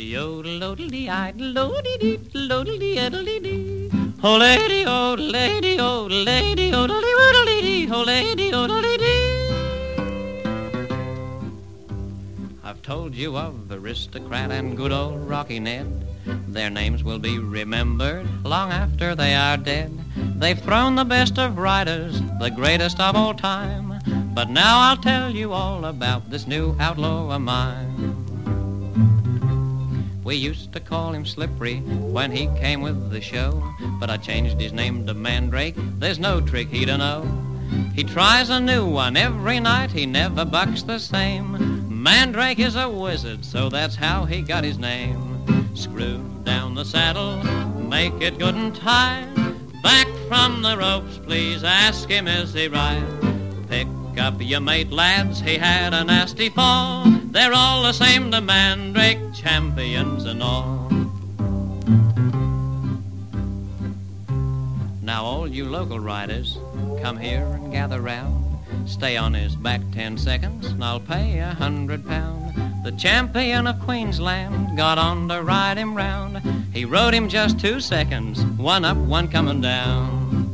Yodel-odel-dee-I-del-odel-dee-dee-del-odel-dee-edel-dee-dee. Oh lady, oh lady, oh lady, oh lady, oh lady, oh lady. I've told you of Aristocrat and good old Rocky Ned. Their names will be remembered long after they are dead. They've thrown the best of riders, the greatest of all time. But now I'll tell you all about this new outlaw of mine. We used to call him Slippery when he came with the show, but I changed his name to Mandrake, there's no trick he don't know. He tries a new one every night, he never bucks the same. Mandrake is a wizard, so that's how he got his name. Screw down the saddle, make it good and tight. Back from the ropes, please ask him is he right. Pick up your mate, lads, he had a nasty fall. They're all the same to Mandrake, champions and all. Now all you local riders, come here and gather round. Stay on his back 10 seconds and I'll pay £100. The champion of Queensland got on to ride him round. He rode him just 2 seconds, one up, one coming down.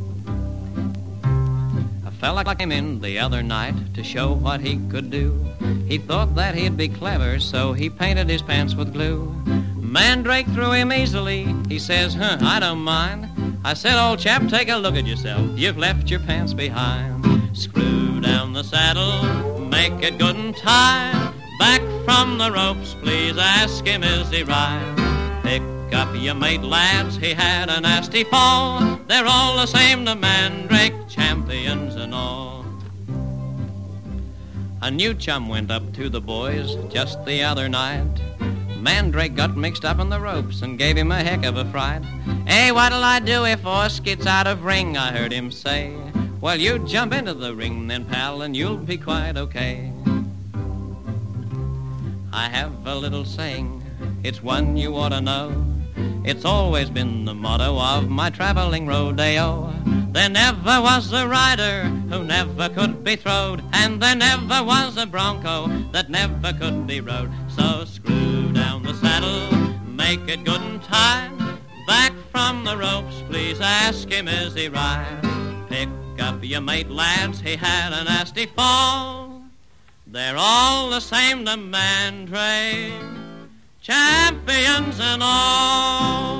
A fella came in the other night to show what he could do. He thought that he'd be clever, so he painted his pants with glue. Mandrake threw him easily. He says, I don't mind. I said, old chap, take a look at yourself. You've left your pants behind. Screw down the saddle, make it good and tight. Back from the ropes, please ask him is he right. Pick up your mate, lads, he had a nasty fall. They're all the same to Mandrake, champions and all. A new chum went up to the boys just the other night. Mandrake got mixed up in the ropes and gave him a heck of a fright. Hey, what'll I do if horse gets out of ring, I heard him say. Well, you jump into the ring then, pal, and you'll be quite okay. I have a little saying, it's one you ought to know. It's always been the motto of my traveling rodeo. There never was a rider who never could be throwed, and there never was a bronco that never could be rode. So screw down the saddle, make it good and tight. Back from the ropes, please ask him is he right. Pick up your mate, lads, he had a nasty fall. They're all the same to Mandrake, champions and all.